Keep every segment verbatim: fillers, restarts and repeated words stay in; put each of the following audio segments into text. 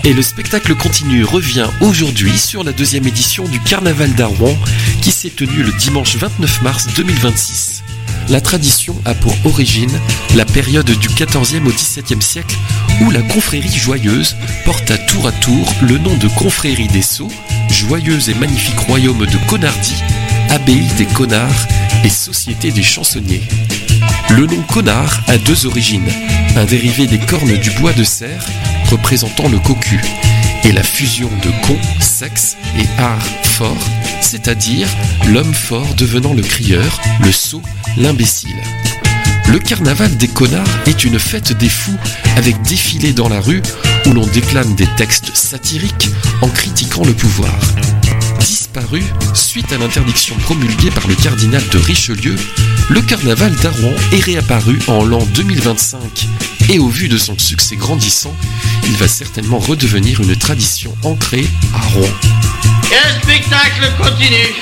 Et le spectacle continu revient aujourd'hui sur la deuxième édition du Carnaval d'Arouen qui s'est tenu le dimanche vingt-neuf mars deux mille vingt-six. La tradition a pour origine la période du quatorzième au dix-septième siècle où la confrérie joyeuse porte à tour à tour le nom de confrérie des Sceaux, joyeuse et magnifique royaume de Connardie, abbaye des Connards et société des chansonniers. Le nom Connard a deux origines, un dérivé des cornes du bois de cerf représentant le cocu, et la fusion de con, sexe et art fort, c'est-à-dire l'homme fort devenant le crieur, le sot, l'imbécile. Le carnaval des connards est une fête des fous avec défilé dans la rue où l'on déclame des textes satiriques en critiquant le pouvoir. Disparu suite à l'interdiction promulguée par le cardinal de Richelieu, le carnaval d'Arouen est réapparu en l'an deux mille vingt-cinq et au vu de son succès grandissant, il va certainement redevenir une tradition ancrée à Rouen. Et le spectacle continue.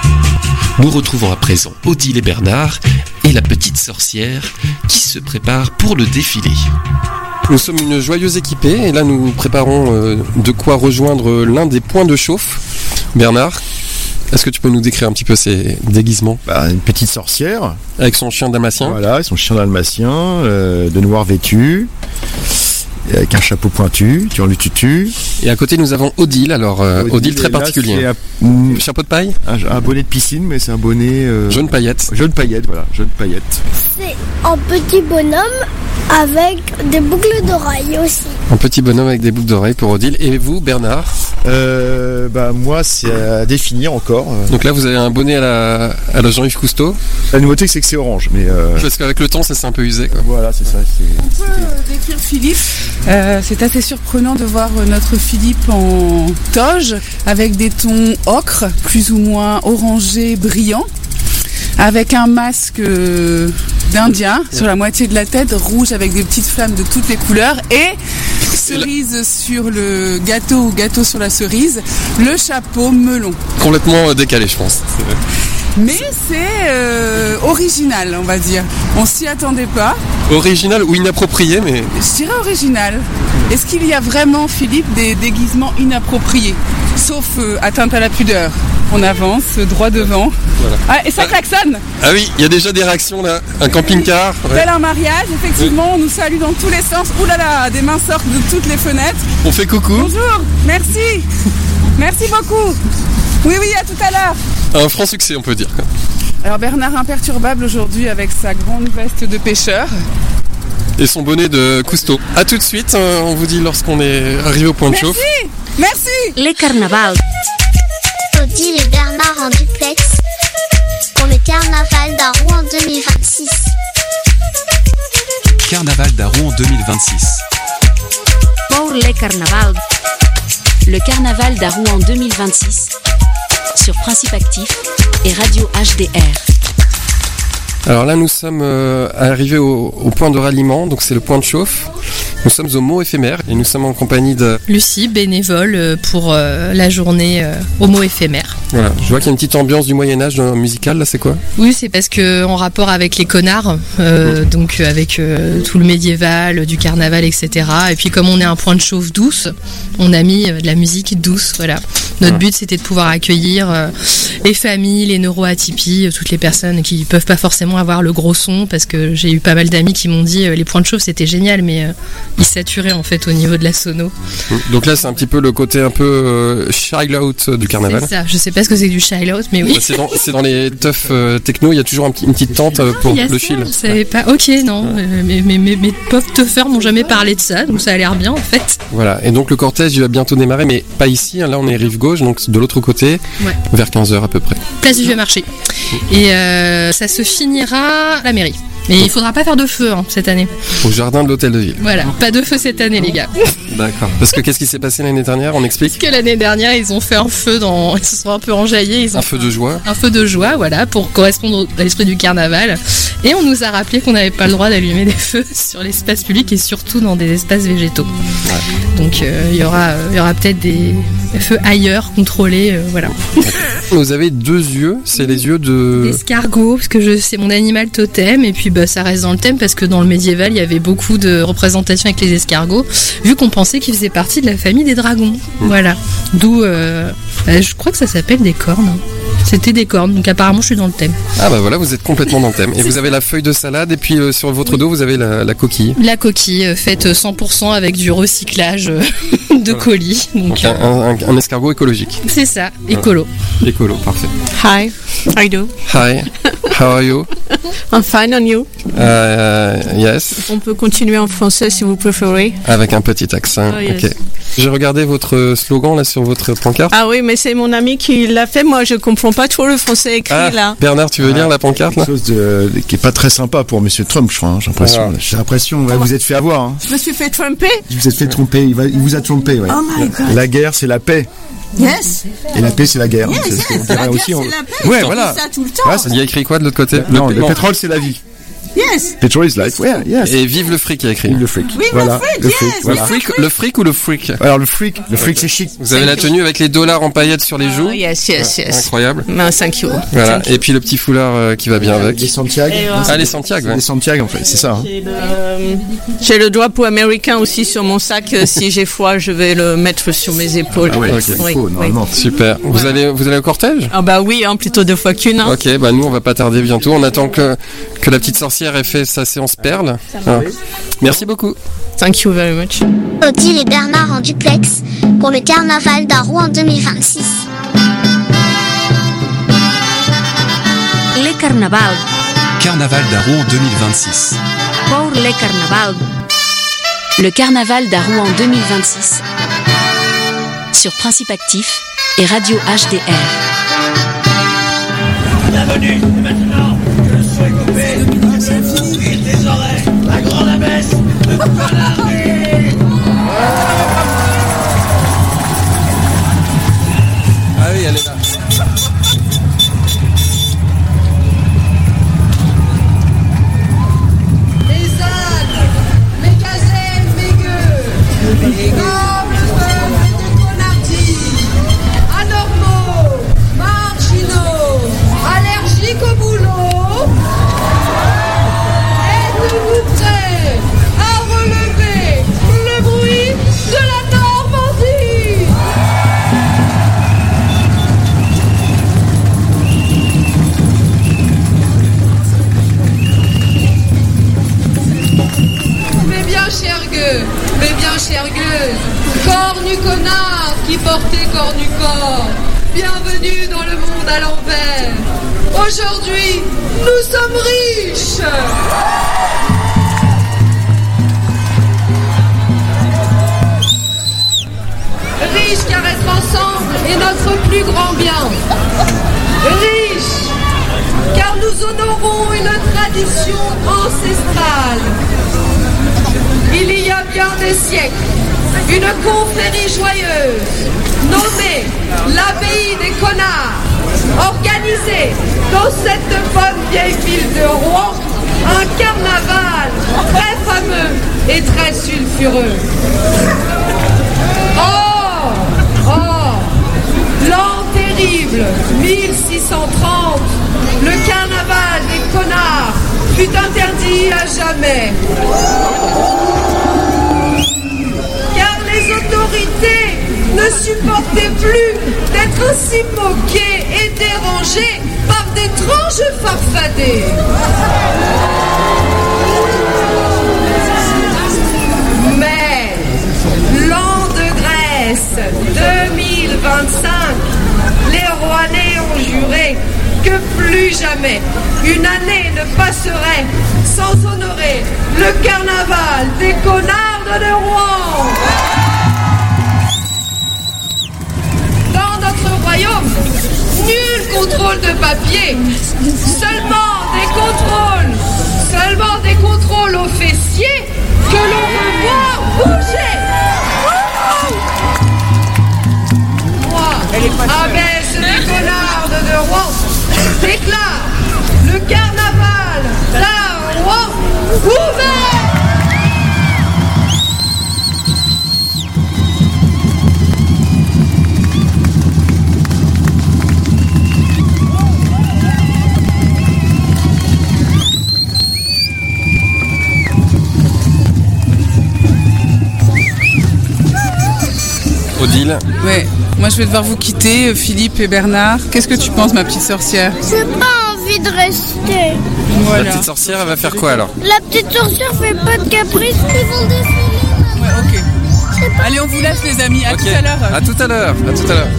Nous retrouvons à présent Odile et Bernard et la petite sorcière qui se prépare pour le défilé. Nous sommes une joyeuse équipée et là nous préparons euh, de quoi rejoindre l'un des points de chauffe. Bernard, est-ce que tu peux nous décrire un petit peu ces déguisements ? Bah, une petite sorcière. Avec son chien dalmatien. Voilà, son chien dalmatien, euh, de noir vêtu, avec un chapeau pointu, tu en le tutu. Et à côté nous avons Odile, alors euh, Odile, Odile très particulier. Un... Chapeau de paille ? un, un bonnet de piscine, mais c'est un bonnet... Euh... Jaune paillette. Jaune paillette, voilà, jaune paillette. C'est un petit bonhomme avec des boucles d'oreilles aussi. Un petit bonhomme avec des boucles d'oreilles pour Odile. Et vous, Bernard ? euh, bah, Moi, c'est à définir encore. Donc là, vous avez un bonnet à la, à la Jean-Yves Cousteau. La nouveauté, c'est que c'est orange. Mais euh... Parce qu'avec le temps, ça s'est un peu usé, quoi. Voilà, c'est ça. C'est... On peut euh, décrire Philippe. Euh, c'est assez surprenant de voir notre Philippe en toge, avec des tons ocre, plus ou moins orangés, brillants, avec un masque euh, d'Indien sur la moitié de la tête, rouge avec des petites flammes de toutes les couleurs, et cerise sur le gâteau ou gâteau sur la cerise, le chapeau melon. Complètement décalé, je pense. Mais c'est euh, original, on va dire. On s'y attendait pas. Original ou inapproprié, mais... Je dirais original. Est-ce qu'il y a vraiment, Philippe, des déguisements inappropriés ? Sauf euh, atteinte à la pudeur. On avance, droit devant. Voilà. Ah, et ça klaxonne ! Ah oui, il y a déjà des réactions là. Un camping-car. Ouais. Tel un mariage, effectivement, oui. On nous salue dans tous les sens. Ouh là là, des mains sortent de toutes les fenêtres. On fait coucou. Bonjour, merci. Merci beaucoup. Oui, oui, à tout à l'heure. Un franc succès, on peut dire. Alors Bernard imperturbable aujourd'hui avec sa grande veste de pêcheur. Et son bonnet de Cousteau. A tout de suite, on vous dit lorsqu'on est arrivé au point de chauffe. Merci, merci. Les carnavals. Odile et Bernard en duplex pour le carnaval d'Arouen deux mille vingt-six. Carnaval d'Arouen deux mille vingt-six. Pour les carnavals. Le carnaval d'Arouen deux mille vingt-six sur Principe Actif et Radio H D R. Alors là, nous sommes euh, arrivés au, au point de ralliement, donc c'est le point de chauffe. Nous sommes au mot éphémère et nous sommes en compagnie de... Lucie, bénévole pour euh, la journée euh, au mot éphémère. Voilà, je vois qu'il y a une petite ambiance du Moyen-Âge musical, là c'est quoi ? Oui, c'est parce que en rapport avec les connards, euh, mmh. donc avec euh, tout le médiéval, du carnaval, et cetera. Et puis comme on est un point de chauffe douce, on a mis euh, de la musique douce, voilà. Notre mmh. but c'était de pouvoir accueillir euh, les familles, les neuroatypies, toutes les personnes qui peuvent pas forcément avoir le gros son, parce que j'ai eu pas mal d'amis qui m'ont dit euh, les points de chauffe c'était génial, mais euh, ils saturaient en fait au niveau de la sono. Donc là c'est un petit peu le côté un peu euh, child out du carnaval. C'est ça, je sais pas ce que c'est que du child out, mais oui. C'est dans, c'est dans les teufs euh, techno, il y a toujours un petit, une petite tente euh, pour ah, le ça, chill. Je savais pas, ok non, ouais. euh, mes, mes, mes, mes pauvres teufers m'ont jamais parlé de ça, donc ça a l'air bien en fait. Voilà, et donc le cortège il va bientôt démarrer, mais pas ici, hein, là on est rive gauche, donc de l'autre côté, ouais. Vers quinze heures à peu près. Place du Vieux Marché. Et euh, ça se finira à la mairie. Mais il faudra pas faire de feu hein, cette année. Au jardin de l'hôtel de ville. Voilà, pas de feu cette année les gars. D'accord. Parce que qu'est-ce qui s'est passé l'année dernière ? On explique ? Parce que l'année dernière ils ont fait un feu dans... Ils se sont un peu enjaillés. Ils ont un feu de joie. Un feu de joie, voilà, pour correspondre à l'esprit du carnaval. Et on nous a rappelé qu'on n'avait pas le droit d'allumer des feux sur l'espace public et surtout dans des espaces végétaux. Ouais. Donc il euh, y aura, euh, y aura peut-être des feux ailleurs, contrôlés, euh, voilà. Vous avez deux yeux, c'est les yeux de... D'escargot, parce que je, c'est mon animal totem, et puis bah, ça reste dans le thème parce que dans le médiéval, il y avait beaucoup de représentations avec les escargots, vu qu'on pensait qu'ils faisaient partie de la famille des dragons. Voilà. D'où, euh, bah, je crois que ça s'appelle des cornes. C'était des cornes, donc apparemment je suis dans le thème. Ah bah voilà, vous êtes complètement dans le thème. Et vous avez la feuille de salade et puis euh, sur votre dos vous avez la, la coquille. La coquille euh, faite cent pour cent avec du recyclage euh, de Voilà. colis. Donc, Donc un, un, un escargot écologique. c'est ça, écolo. Écolo, parfait. Hi, how you do? Hi, how are you? I'm fine, and you? Euh, yes, On peut continuer en français si vous préférez. avec un petit accent. Oh, yes. Ok. J'ai regardé votre slogan là sur votre pancarte. Ah oui, mais c'est mon ami qui l'a fait. Moi, je comprends pas trop le français écrit Ah, là. Bernard, tu veux lire la pancarte là? Quelque chose de, qui est pas très sympa pour Monsieur Trump, je crois. hein, j'ai l'impression. Voilà. J'ai l'impression. Ouais, vous êtes fait avoir. Hein. Je me suis fait tromper. Vous vous êtes fait tromper. Il, va, il vous a trompé. Ouais. Oh my God. La guerre, c'est la paix. Yes. Et la paix, c'est la guerre. Yes. C'est ce qu'on La dirait guerre, aussi. on- c'est la paix. Ouais, On voilà. dit ça tout le temps. Ouais, c'est- Il y a écrit quoi de l'autre côté? non, le, le pétrole, c'est la vie. Yes. Petrol is life. Ouais, yes. Et vive le fric, il y a écrit. Le fric. Oui, voilà. le fric, yes. Le Voilà. fric, le fric ou le fric? Alors le fric, le fric, c'est chic. Vous avez la tenue avec les dollars en paillettes sur les joues. Oh, yes, yes, yes. Incroyable. Ben, thank you. Voilà. Et puis le petit foulard euh, qui va bien avec. Les Santiago. Et, euh, Ah, les Santiago, ouais. Les Santiago, en fait, c'est ça. hein. J'ai le, euh, j'ai le drapeau américain aussi sur mon sac. Euh, Si j'ai froid, je vais le mettre sur mes épaules. Ah ouais, Ok. il Oui, faut, oui. normalement. Super. Vous allez, vous allez au cortège? Ah bah oui, hein, plutôt deux fois qu'une. Hein. Ok, bah nous on va pas tarder bientôt. On attend que, que la petite sorcière ait fait sa séance perle. Ah. Merci beaucoup. Thank you very much. Odile et Bernard en duplex pour le carnaval d'Arroux en deux mille vingt-six. Le Carnaval. Carnaval d'Arroux deux mille vingt-six. Pour le Carnaval. Le Carnaval d'Arroux en deux mille vingt-six. Sur Principe Actif et Radio H D R. Bienvenue, maintenant, je suis coupé. Il tes oreilles, la grande abbesse de Palaré. Ah oui, elle est là. Les ânes, mes gazelles, mes gueux, les gommes, le peuple de Conardi, anormaux, marginaux, allergiques au boulot, êtes-vous prêts à relever le bruit de la Normandie? Mais bien, cher gueux, mais bien, chère gueuse, cornu connard qui portait cornu corps, bienvenue dans le monde à l'envers. Aujourd'hui, nous sommes riches. Riches car être ensemble est notre plus grand bien. Riches car nous honorons une tradition ancestrale. Il y a bien des siècles, une confrérie joyeuse, nommée l'Abbaye des Connards, organisait dans cette bonne vieille ville de Rouen un carnaval très fameux et très sulfureux. Oh, oh, l'an terrible, mille six cent trente, le carnaval des Connards fut interdit à jamais. Car les autorités ne supportaient plus d'être ainsi moquées et dérangées par d'étranges farfadets. Mais l'an de Grèce deux mille vingt-cinq, les Rouennais ont juré que plus jamais une année ne passerait sans honorer le carnaval des connards de Rouen. Dans notre royaume, nul contrôle de papier, seulement des contrôles, seulement des contrôles aux fessiers que l'on veut voir bouger. Moi, abbesse des connards de Rouen, déclare le carnaval d'Arroux ouvert. Odile. Ouais. Moi, je vais devoir vous quitter, Philippe et Bernard. Qu'est-ce que tu penses, ma petite sorcière? J'ai pas envie de rester. Voilà. La petite sorcière, elle va faire quoi alors? La petite sorcière fait pas de caprice, ils vont défiler. Ouais, ok. Allez, on vous laisse, les amis. À Ok. tout à l'heure. À tout à l'heure. À tout à l'heure.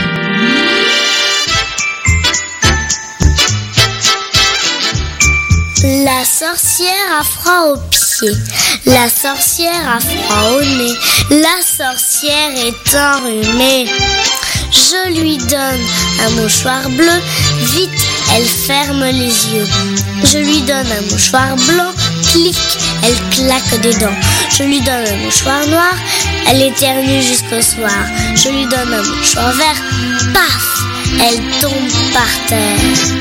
La sorcière a froid aux pieds, la sorcière a froid au nez, la sorcière est enrhumée. Je lui donne un mouchoir bleu, vite elle ferme les yeux. Je lui donne un mouchoir blanc, clic, elle claque des dents. Je lui donne un mouchoir noir, elle éternue jusqu'au soir. Je lui donne un mouchoir vert, paf, elle tombe par terre.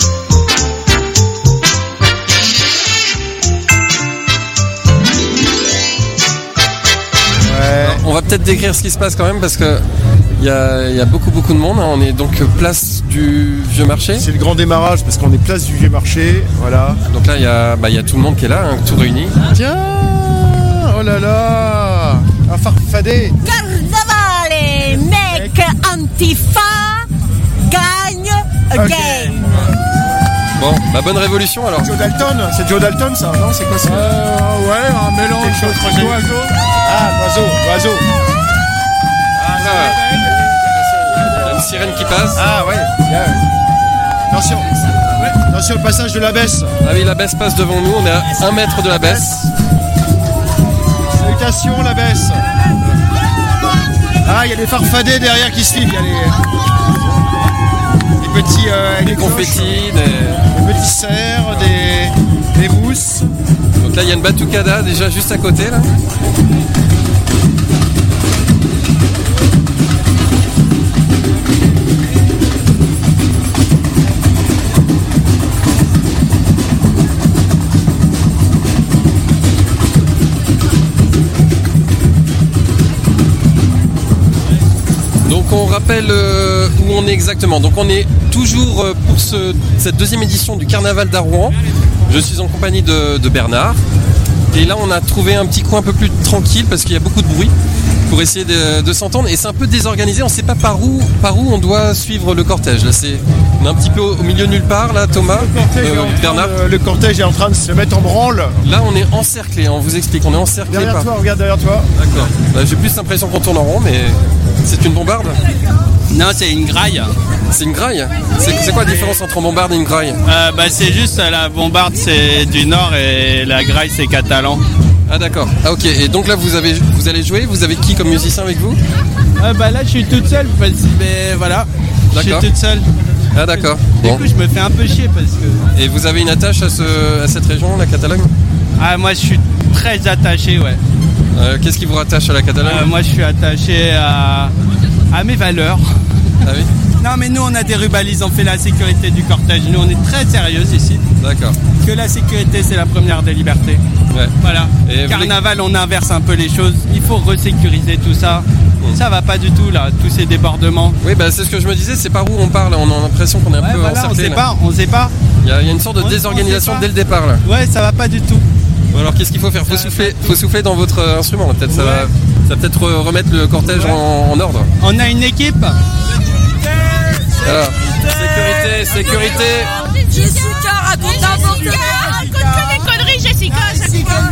Alors, on va peut-être décrire ce qui se passe quand même parce que il y a, y a beaucoup beaucoup de monde. On est donc place du Vieux Marché. C'est le grand démarrage parce qu'on est place du Vieux Marché, voilà. Donc là il y a, bah, y a tout le monde qui est là, hein, tout réuni. Tiens, oh là là, un farfadet. Carnavale, mec Antifa gagne Ok. again. Bon, bah bonne révolution alors. Joe Dalton, c'est Joe Dalton ça, non? C'est quoi ça? Euh, ouais, un mélange entre oiseaux. Ah, l'oiseau, l'oiseau. Ah, il y a une sirène qui passe. Ah ouais, bien. Attention, attention, le passage de la baisse. Ah oui, la baisse passe devant nous, on est à un mètre de la baisse. Salutations, la baisse. Ah, il y a des farfadets derrière qui se filent. Il y a les, des petits euh, Des confettis, des... des petits cerfs, des, des mousses. Donc là il y a une batucada déjà juste à côté là. Donc on rappelle euh, où on est exactement. Donc on est toujours euh, pour ce, cette deuxième édition du Carnaval d'Arouan. Je suis en compagnie de, de Bernard. Et là on a trouvé un petit coin un peu plus tranquille parce qu'il y a beaucoup de bruit pour essayer de, de s'entendre. Et c'est un peu désorganisé, on ne sait pas par où, par où on doit suivre le cortège. Là, c'est, on est un petit peu au, au milieu nulle part là, Thomas, Le cortège, euh, est en train Bernard. de- le cortège est en train de se mettre en branle. Là on est encerclé, on vous explique, on est encerclé Derrière par... toi, regarde derrière toi. D'accord. Bah, j'ai plus l'impression qu'on tourne en rond, mais c'est une bombarde. Non, c'est une graille. C'est une graille. C'est, c'est quoi la différence entre une bombarde et une graille? Euh, bah, c'est juste euh, la bombarde, c'est du nord et la graille, c'est catalan. Ah d'accord. Ah ok. Et donc là vous avez, vous allez jouer. Vous avez qui comme musicien avec vous? Euh, bah, là, je suis toute seule. Parce, mais voilà, je suis D'accord. toute seule. Ah d'accord. Du Bon. coup, je me fais un peu chier parce que. Et vous avez une attache à, ce, à cette région, la Catalogne? Ah, moi, je suis très attaché, ouais. Euh, Qu'est-ce qui vous rattache à la Catalogne? Euh, moi, je suis attaché à, à mes valeurs. Ah oui. Non, mais nous, on a des rubalises, on fait la sécurité du cortège. Nous, on est très sérieux ici. D'accord. Que la sécurité, c'est la première des libertés. Ouais. Voilà. Et vous Carnaval, on inverse un peu les choses. Il faut resécuriser tout ça. Ça va pas du tout, là, tous ces débordements. Oui, bah c'est ce que je me disais. C'est par où on parle. On a l'impression qu'on est un Ouais, peu voilà, on encerclé. sait là. pas, on sait pas. Il y, a, il y a une sorte de On- on désorganisation sait pas. dès le départ là. Ouais, ça va pas du tout. Bon, alors qu'est-ce qu'il faut faire? Faut souffler, faut souffler dans votre euh, instrument. là. Peut-être ça Ouais. va, ça va peut-être re- remettre le cortège Ouais. en, en ordre. On a une équipe. Alors, sécurité, sécurité. Jessica raconte n'importe quoi. Raconte que des conneries, Jessica, à chaque fois.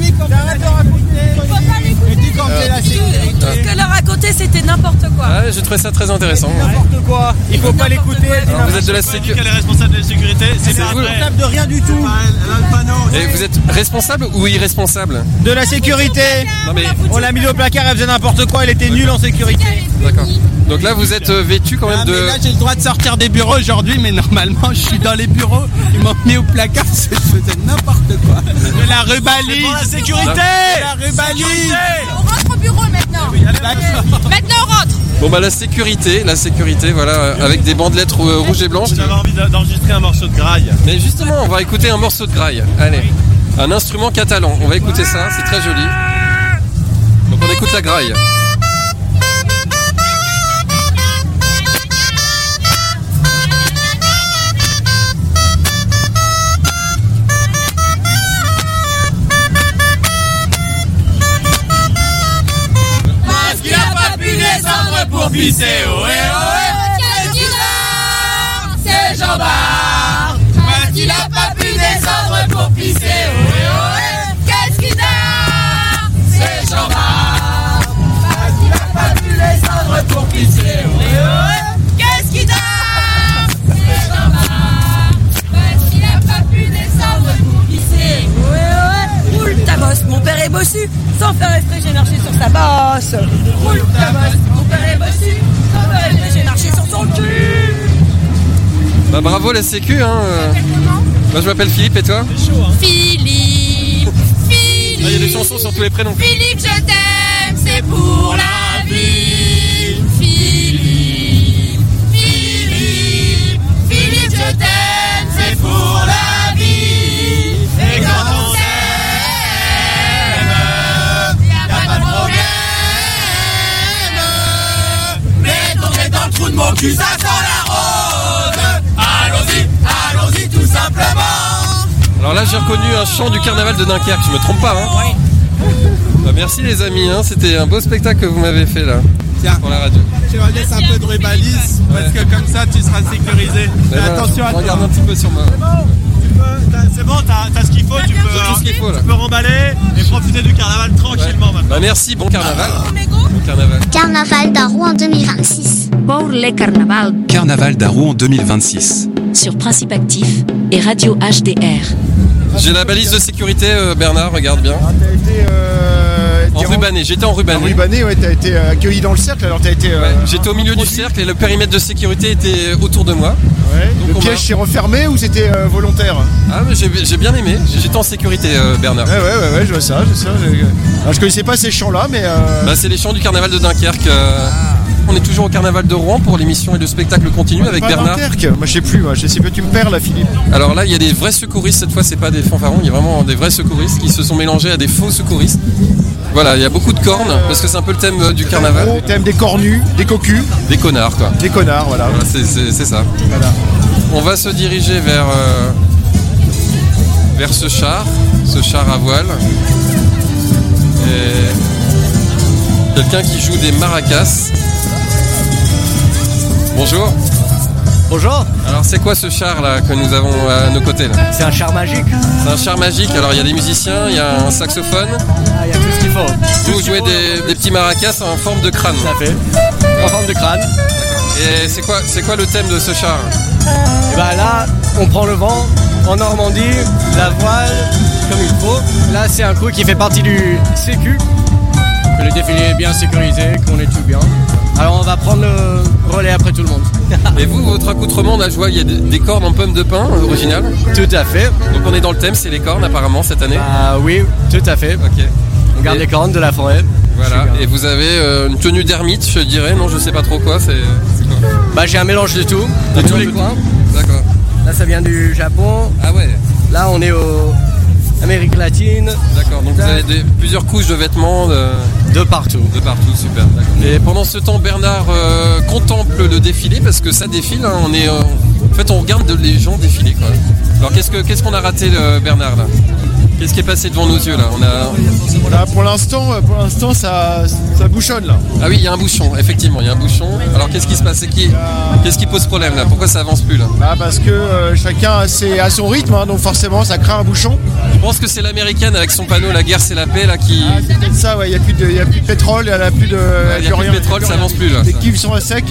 Tout ce qu'elle a raconté, c'était n'importe quoi. Ah, j'ai trouvé ça très intéressant. N'importe quoi. Il faut pas l'écouter. Alors, vous êtes de la sécurité. Elle est responsable de la sécurité. C'est vous. responsable de rien du tout. Et vous êtes responsable ou irresponsable? De la sécurité. Non mais, On l'a mis au placard, elle faisait n'importe quoi, elle était nulle en sécurité. d'accord. Donc là, vous êtes euh, vêtu quand même Ah, de. mais là j'ai le droit de sortir des bureaux aujourd'hui, mais normalement je suis dans les bureaux, ils m'ont mis au placard, je faisais n'importe quoi. De la rubalise. la sécurité. La rubalise. On rentre au bureau maintenant. Maintenant, on rentre. Bon bah la sécurité, la sécurité, voilà, euh, avec des bandelettes euh, rouges et blanches. J'avais envie d'enregistrer un morceau de graille. Mais justement, on va écouter un morceau de graille. Allez, un instrument catalan. On va écouter ça, c'est très joli. Donc on écoute la graille. Parce qu'il a pas pu descendre pisser, ohé, ohé. Qu'est-ce qu'il a? C'est Jean-Bart. Quand il a pas pu descendre pour pisser, ohé, ohé. Qu'est-ce qu'il a? C'est Jean-Bart. Quand il a pas pu descendre pour pisser, ohé, ohé. Qu'est-ce qu'il a? C'est Jean-Bart. Quand il a pas pu descendre pour pisser, ohé, ohé. Roule ta bosse, mon père est bossu. Sans faire exprès, j'ai marché sur sa bosse. Roule ta bosse, mon père est bossu. Sans faire exprès, j'ai marché sur son cul. Bah bravo la sécu, hein. Moi je m'appelle Philippe, et toi? C'est chaud, hein. Philippe, Philippe. Il y a des chansons sur tous les prénoms. Philippe, je t'aime, c'est pour la vie. Philippe, Philippe, Philippe, je t'aime, c'est pour la vie. Et quand on s'aime, y'a pas de problème. Mais tomber dans le trou de mon cul, ça sent la rose. Allons-y, allons-y tout simplement. Alors là j'ai reconnu un chant du carnaval de Dunkerque, je me trompe pas, hein? Oui. Bah, merci les amis, hein. C'était un beau spectacle que vous m'avez fait là. Tiens, pour la radio. tu vas laisser un peu de rubalise, Ouais. parce que comme ça tu seras sécurisé. Eh ben, Attention à toi. regarde un petit peu sur moi. C'est bon, tu peux- t'as- c'est bon, t'as t'as ce qu'il faut, tu peux, J'ai tout ce qu'il faut là. tu peux remballer et profiter du carnaval tranquillement maintenant. Bah merci, bon carnaval. Bon carnaval. Carnaval d'Arroux en deux mille vingt-six. Pour les carnavals Carnaval d'Arroux en deux mille vingt-six. sur Principe Actif et Radio H D R. J'ai la balise de sécurité, euh, Bernard, regarde bien. Ah, t'as été euh, En t'es rubané, j'étais en En rubané. rubané, ouais, t'as été euh, accueilli dans le cercle, alors t'as été. euh, Ouais, j'étais au milieu du cercle et le périmètre de sécurité était autour de moi. Ouais. Donc Le on piège m'a- s'est refermé ou c'était euh, volontaire? Ah mais j'ai j'ai bien aimé, j'étais en sécurité, euh, Bernard. Ouais, ouais, ouais, ouais, je vois ça, je vois ça. Je, alors, je connaissais pas ces chants-là, mais. Euh... Bah c'est les chants du carnaval de Dunkerque. euh, On est toujours au carnaval de Rouen pour l'émission et le spectacle continue avec pas Bernard. Dunkerque. Moi, je sais plus, moi, je sais pas, tu me perds là, Philippe. Alors là, il y a des vrais secouristes cette fois, c'est pas des fanfarons, il y a vraiment des vrais secouristes qui se sont mélangés à des faux secouristes. Voilà, il y a beaucoup de cornes parce que c'est un peu le thème euh, du carnaval. Gros, thème des cornus, des cocus, Des connards quoi. des connards, voilà. Voilà, c'est- c'est c'est ça. Voilà. On va se diriger vers, euh, vers ce char, ce char à voile. Et quelqu'un qui joue des maracas. Bonjour. Bonjour. Alors c'est quoi ce char là que nous avons à nos côtés là? C'est un char magique. C'est un char magique, alors il y a des musiciens, il y a un saxophone. Ah, il y a tout ce qu'il faut. Tout Vous ce jouez qu'il faut. des, des petits maracas en forme de crâne. Tout à fait. En forme de crâne. Et c'est quoi, c'est quoi le thème de ce char? Et ben là, on prend le vent en Normandie, la voile, comme il faut. Là, c'est un coup qui fait partie du sécu. Que le défilé est bien sécurisé, qu'on est tout bien. Alors on va prendre le relais après tout le monde. Et vous, votre accoutrement, on a joué, il y a des, des cornes en pomme de pin euh, original. Tout à fait. Donc on est dans le thème, c'est les cornes apparemment cette année. Ah oui, tout à fait. Ok. On garde Et- les cornes de la forêt. Voilà. Et vous avez euh, une tenue d'ermite, je dirais. Non, je sais pas trop quoi. C'est. c'est quoi Bah j'ai un mélange de tout, de Un tous mélange les de coins. tout. D'accord. Là ça vient du Japon. Ah ouais. Là on est au Amérique latine. D'accord. Donc vous avez des- plusieurs couches de vêtements. De... De partout. De partout, super. D'accord. Et pendant ce temps, Bernard euh, contemple le défilé parce que ça défile. hein, on est, euh, en fait, on regarde de- les gens défiler. Quoi. Alors, qu'est-ce que qu'est-ce qu'on a raté, le Bernard là? Qu'est-ce qui est passé devant nos yeux là? On a. Là, pour l'instant, euh, pour l'instant, ça, ça bouchonne là. Ah oui, il y a un bouchon. Effectivement, il y a un bouchon. Alors, qu'est-ce qui se passe? C'est qui Qu'est-ce qui pose problème là? Pourquoi ça avance plus là? Bah, parce que euh, chacun a, ses- a son rythme, hein, donc forcément, ça crée un bouchon. Je pense que c'est l'américaine avec son panneau "La guerre c'est la paix" là qui. Ah, c'est peut-être ça, ouais. Il n'y a, plus de- il y a plus de pétrole, il n'y a plus de. Il y a plus de pétrole, ça avance plus là. Les cuves sont à sec.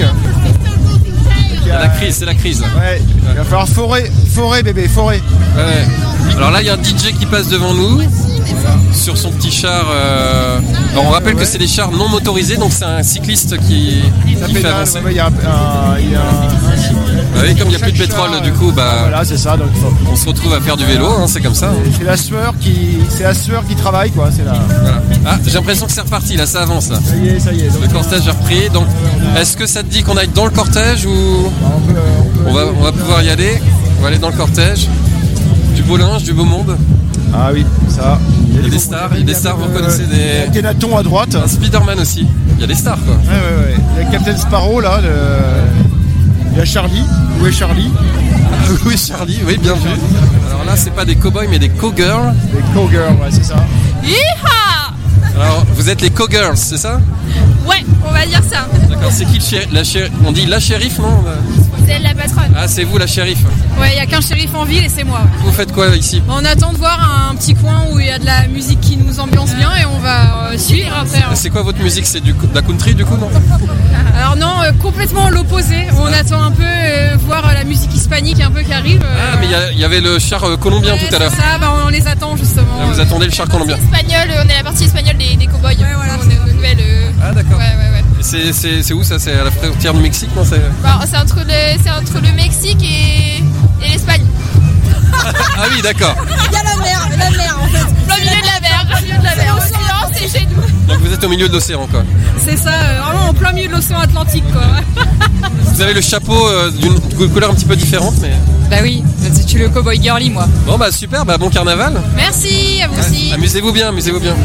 C'est la crise, c'est la crise. là. Ouais, il va falloir forer, forer bébé, forer. Ouais. Alors là, il y a un D J qui passe devant nous sur son petit char. euh, Alors on rappelle que c'est des chars non motorisés, donc c'est un cycliste qui, Ça qui fait pédale, avancer. ouais, il y a un- un- il y a un- Bah oui, comme il n'y a plus de chaque pétrole, char, du coup, bah, Voilà, c'est ça. Donc, faut- on se retrouve à faire du vélo, hein, c'est comme ça. hein. c'est la sueur qui, c'est la sueur qui travaille, quoi. C'est la. Voilà. Ah, j'ai l'impression que c'est reparti, là, ça avance. Là. Ça y est, ça y est. Donc, Le cortège a repris. Donc, est-ce que ça te dit qu'on aille dans le cortège ou on peut- on peut- on va, on va pouvoir y aller? On va aller dans le cortège. Du beau linge, du beau monde. Ah oui, ça. Il y a des stars, il y a des stars, vous reconnaissez Il y a des. Kenaton à droite. Un Spider-Man aussi. Il y a des stars, quoi. Ouais, ouais, ouais. Il y a Captain Sparrow là. le- Il y a Charlie. Où est Charlie? Ah oui, Charlie, oui, bien vu. Alors là, c'est pas des cowboys, mais des cowgirls. Les Cowgirls, ouais, c'est ça. Yeehaw! Alors, vous êtes les Co-Girls, c'est ça? Ouais, on va dire ça. D'accord, c'est qui le shérif, la chéri- On dit la shérif, non? C'est elle la patronne. Ah, c'est vous la shérif. Ouais, il n'y a qu'un shérif en ville et c'est moi. Vous faites quoi ici? On attend de voir un petit coin où il y a de la musique qui nous ambiance bien et on va euh, suivre après. C'est quoi votre musique? C'est du, de la country du coup, non? Alors non, euh, complètement l'opposé. On attend un peu euh, voir euh, la musique hispanique un peu qui arrive. euh. Ah, mais il y a- il y, avait le char euh, colombien Ouais, tout à l'heure. c'est ça, bah, on les attend justement. Ah, vous attendez le char colombien. Espagnol, on est la partie espagnole des, des cow-boys. Ouais, voilà, on est une nouvelle. euh, Ah, d'accord. Ouais, ouais, ouais. Et C'est, c'est, c'est où ça? C'est à la frontière du Mexique, non? C'est... Bah, c'est entre le, c'est entre le Mexique et, et l'Espagne. Ah oui, d'accord. Il y a la mer, la mer en fait. Plein milieu de la mer, plein milieu de la mer. L'océan, c'est chez nous. Donc vous êtes au milieu de l'océan, quoi. C'est ça, euh, vraiment en plein milieu de l'océan Atlantique, quoi. Vous avez le chapeau euh, d'une couleur un petit peu différente, mais... Bah oui, je suis le cowboy girly, moi. Bon bah super, bah bon carnaval. Merci, à vous aussi. Amusez-vous bien, amusez-vous bien.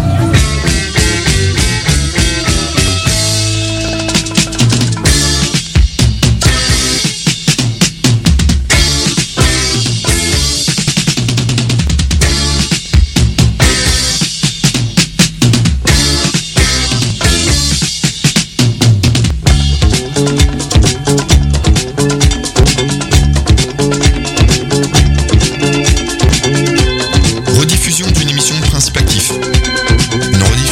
Rediffusion d'une émission de Principe Actif. Une rediffusion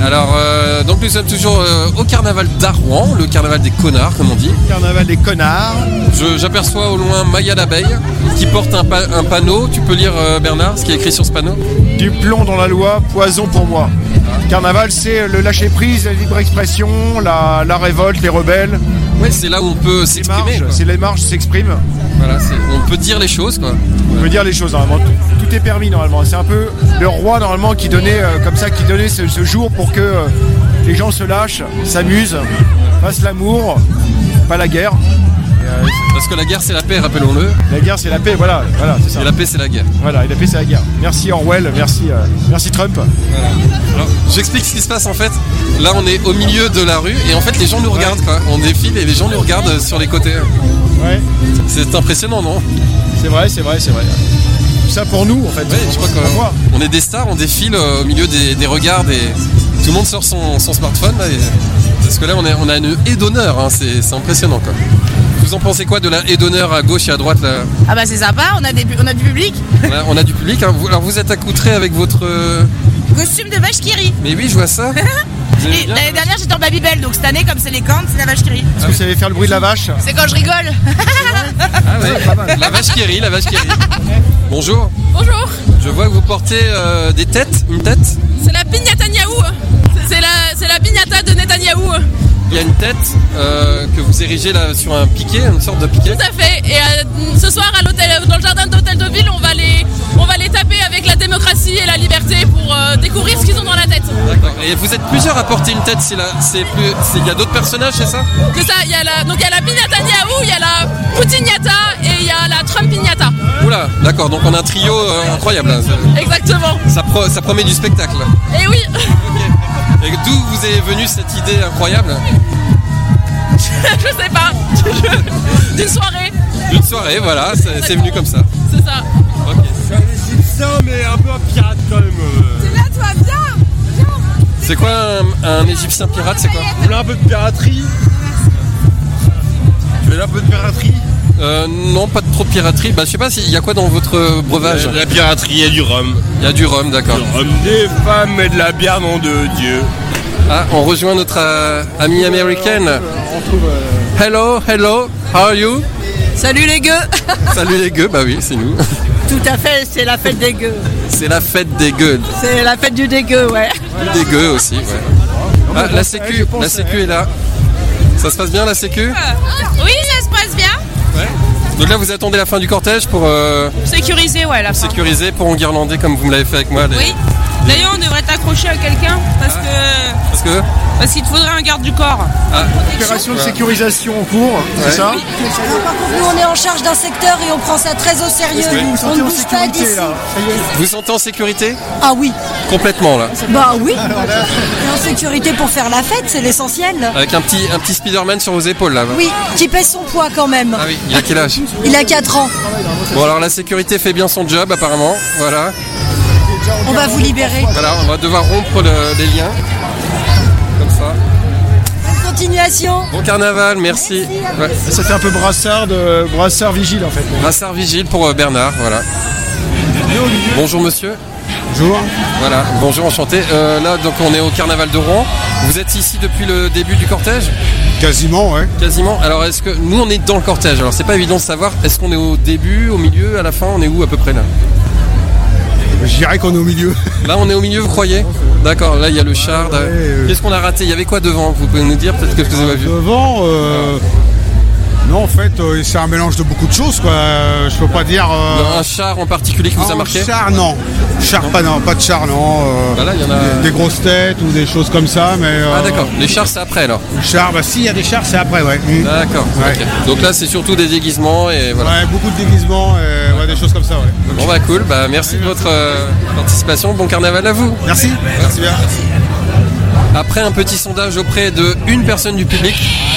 Alors, euh, donc nous sommes toujours euh, au carnaval d'Arrouan, le carnaval des connards, comme on dit. Carnaval des connards. Je- J'aperçois au loin Maya l'abeille qui porte un, pa- un panneau. Tu peux lire, euh, Bernard, ce qui est écrit sur ce panneau? Du plomb dans la loi, poison pour moi. Carnaval, c'est le lâcher-prise, la libre expression, la, la révolte, les rebelles. Ouais, c'est là où on peut s'exprimer. C'est les marges qui s'expriment. Voilà, c'est- on peut dire les choses, quoi. On peut dire les choses normalement. Tout, tout est permis normalement. C'est un peu le roi normalement qui donnait euh, comme ça, qui donnait ce, ce jour pour que euh, les gens se lâchent, s'amusent, fassent l'amour, pas la guerre. Et, euh, Parce que la guerre, c'est la paix, rappelons-le. la guerre, c'est la paix. Voilà, voilà, c'est ça. Et la paix, c'est la guerre. Voilà, et la paix, c'est la guerre. Merci Orwell, merci, euh, merci Trump. Alors, j'explique ce qui se passe en fait. Là, on est au milieu de la rue et en fait, les gens nous regardent, quoi. On défile et les gens nous regardent sur les côtés. Ouais. C'est impressionnant, non? C'est vrai, c'est vrai, c'est vrai. Tout ça pour nous en fait. Ouais, je crois qu'on est des stars, on défile euh, au milieu des, des regards et tout le monde sort son, son smartphone là, et- parce que là on, est, on a une haie d'honneur, hein, c'est c'est impressionnant quoi. Vous en pensez quoi de la haie d'honneur à gauche et à droite là? Ah bah c'est sympa, on a, des, on a du public. on, a, on a du public, hein. Vous- alors vous êtes accoutrés avec votre... euh, Costume de vache qui rit. Mais oui, je vois ça. Vous aimez Et bien l'année dernière j'étais en Babybel, donc cette année comme c'est les cornes, c'est la vache qui rit. Est-ce que vous savez faire le bruit de la vache? C'est quand je rigole. Ah ouais, la vache qui rit, la vache qui rit. Bonjour, Bonjour, je vois que vous portez euh, des têtes, une tête. c'est la piñata Netanyahou. C'est la, c'est la piñata de Netanyahou. Il y a une tête euh, que vous érigez là sur un piquet, une sorte de piquet. Tout à fait. Et euh, ce soir à l'hôtel, dans le jardin d'hôtel de ville, on va les, on va les taper avec la démocratie et la liberté pour euh, découvrir ce qu'ils ont dans la tête. D'accord. Et vous êtes plusieurs à porter une tête, c'est là, c'est plus, c'est- il y a d'autres personnages, c'est ça? C'est ça. Il y a la, donc il y a la piñata Netanyahou, il y a la Poutiniata et il y a la Trumpignata. Oula, d'accord. Donc on a un trio euh, incroyable. Là. Ça- Exactement. Ça, pro- ça promet du spectacle. Et oui. Et d'où vous est venue cette idée incroyable? Je sais pas. D'une soirée. D'une soirée, voilà, c'est c'est venu comme ça. C'est ça. Ok. C'est un égyptien, mais un peu un pirate quand même. C'est là, toi, viens. C'est quoi un, un égyptien pirate? C'est quoi? Vous voulez un peu de piraterie? Tu veux un peu de piraterie? Euh, non, pas de trop de piraterie. Bah, je sais pas, il y a quoi dans votre breuvage? La piraterie, il y a du rhum. Il y a du rhum, d'accord. Du rhum, des femmes et de la bière, nom de Dieu. Ah, on rejoint notre euh, amie américaine. Hello, hello, how are you? Salut les gueux. Salut les gueux, bah oui, c'est nous. Tout à fait, c'est la fête des gueux. C'est la fête des gueux. C'est la fête du dégueu, ouais. Du dégueu aussi, ouais. Ah, la sécu, la sécu est là. Ça se passe bien la sécu? Oui, ça se passe bien. Ouais. Donc là, vous attendez la fin du cortège pour euh, Sécurisé, ouais, la fin. sécuriser, pour enguirlander comme vous me l'avez fait avec moi. les- Oui. D'ailleurs, on devrait t'accrocher à quelqu'un parce que Parce que parce qu'il te faudrait un garde du corps. ah, Opération de sécurisation en cours, c'est Ouais. ça? Par contre, nous, on est en charge d'un secteur et on prend ça très au sérieux. Est-ce que vous vous On sentez ne en bouge pas sécurité d'ici. là? Ça y est. vous vous sentez en sécurité? Ah oui, Complètement là. bah oui. Et en sécurité pour faire la fête, c'est l'essentiel. Avec un petit, un petit Spider-Man sur vos épaules là. Oui, qui pèse son poids quand même. Ah oui, il a quel âge? Il a quatre ans. Bon alors la sécurité fait bien son job apparemment. Voilà. On va vous libérer. Voilà, on va devoir rompre le- les liens. Comme ça. Bonne continuation. Bon carnaval, merci. Ouais. Ça fait un peu brassard de brassard vigile en fait. Brassard vigile pour euh, Bernard, voilà. Bonjour monsieur. Bonjour. Voilà, bonjour, enchanté. Euh, là, donc on est au carnaval de Rouen. Vous êtes ici depuis le début du cortège? Quasiment, ouais. Quasiment. Alors, est-ce que nous on est dans le cortège? Alors, c'est pas évident de savoir. Est-ce qu'on est au début, au milieu, à la fin? On est où à peu près là? Je dirais qu'on est au milieu. Là, on est au milieu, vous croyez? D'accord. Là, il y a le char. là. Qu'est-ce qu'on a raté? Il y avait quoi devant? Vous pouvez nous dire peut-être que vous avez vu? Devant, euh... non, en fait, euh, c'est un mélange de beaucoup de choses, quoi. Euh, Je peux pas dire. euh, Un char en particulier qui vous a un marqué? char, non. Char, pas, non, pas de char, non. euh, Bah là, il y en a- des, des grosses têtes ou des choses comme ça, mais. euh, Ah d'accord. Les chars, c'est après alors. Le char, bah si, il y a des chars, c'est après, ouais. Mm. D'accord. Ouais. ok. Donc là, c'est surtout des déguisements et voilà. Ouais, beaucoup de déguisements, et, ouais, des choses comme ça, ouais. Bon bah cool. Bah merci de votre euh, participation. Bon carnaval à vous. Merci. Merci bien. Après un petit sondage auprès de une personne du public,